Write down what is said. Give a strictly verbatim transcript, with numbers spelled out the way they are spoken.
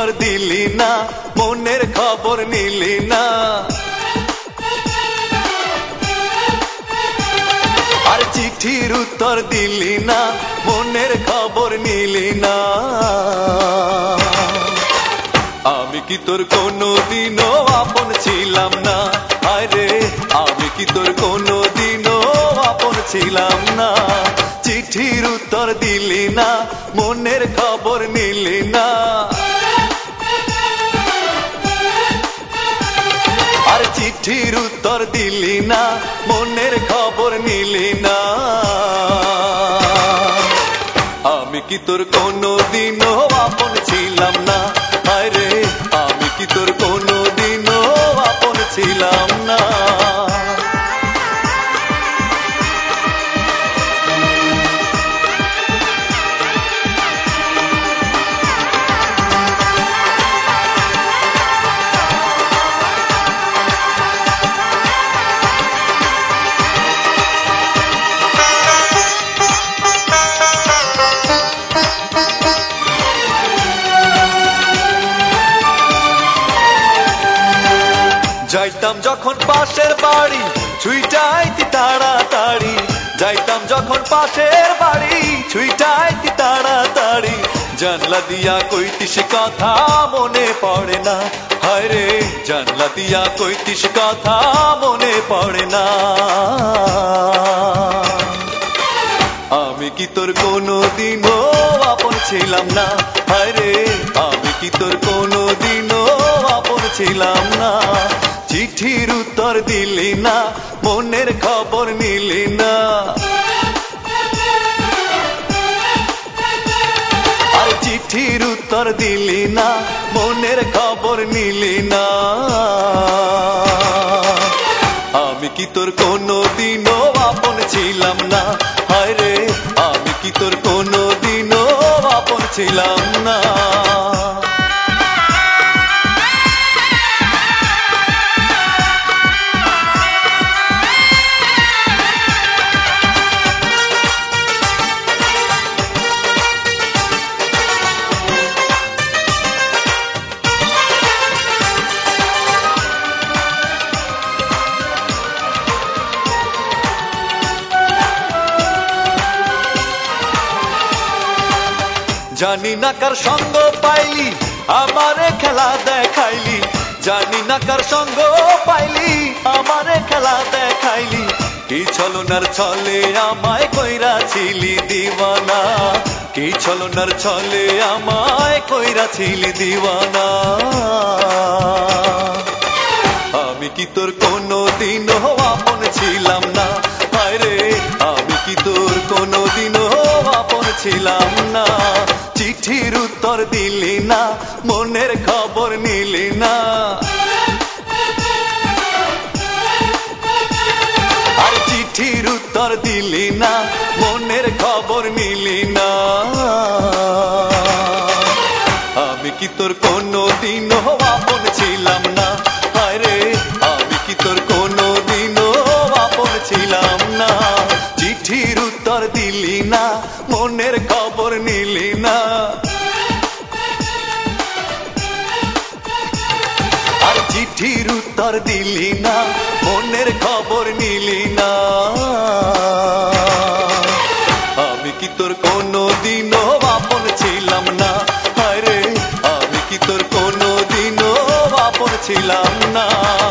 উত্তর দিলি না, মনের খবর নিলি না। আর চিঠির উত্তর দিলি না, মনের খবর নিলি না। আমি কি তোর কোনদিনও আপন ছিলাম না? আরে আমি কি তোর কোনদিনও আপন ছিলাম না? চিঠির উত্তর দিলি না, মনের খবর নিলি না। আর চিঠির উত্তর দিলি না, মনের খবর নিলি না। আমি কি তোর কোনদিনও আপন ছিলাম না? আরে আমি কি তোর কোনদিনও আপন ছিলাম না? যাইতাম যখন পাশের বাড়ি, ছুইটাইতি তাড়াতাড়ি। যাইতাম যখন পাশের বাড়ি, ছুইটাইতি তাড়াতাড়ি। জানলা দিয়া কইতিস কথা মনে পড়ে না, হায় রে জানলা দিয়া কইতিস কথা মনে পড়ে না। আমি কি তোর কোনদিনও আপন ছিলাম না? হায় রে আমি কি তোর কোনদিনও আপন ছিলাম না? চিঠির উত্তর দিলি না, মনের খবর নিলি না। আর চিঠির উত্তর দিলি না, মনের খবর নিলি না। আমি কি তোর কোনদিনও আপন ছিলাম না? হায় রে আমি কি তোর কোনদিনও আপন ছিলাম না? জানি না কার সঙ্গ পাইলি, আমারে খেলা দেখাইলি। জানি না কার সঙ্গ পাইলি, আমারে খেলা দেখাইলি। কি ছলনার ছলে আমায় কইরাছিলি দিওয়ানা, কি ছলনার ছলে আমায় কইরাছিলি দিওয়ানা। আমি কি তোর কোনদিনও আপন ছিলাম না? হায় রে আমি কি তোর কোনদিনও আপন ছিলাম না? চিঠির উত্তর দিলি না, মনের খবর নিলি না। আর চিঠির উত্তর দিলি না, মনের খবর নিলি না। আমি কি তোর কোনদিনও আপন ছিলাম না? হায় রে আমি কি তোর কোনদিনও আপন ছিলাম না? চিঠির উত্তর দিলি না, মনের খবর নিলি না। আর চিঠির উত্তর দিলি না, মনের খবর নিলি না। আমি কি তোর কোনদিনও আপন ছিলাম না? হায় রে আমি কি তোর কোনদিনও আপন ছিলাম না?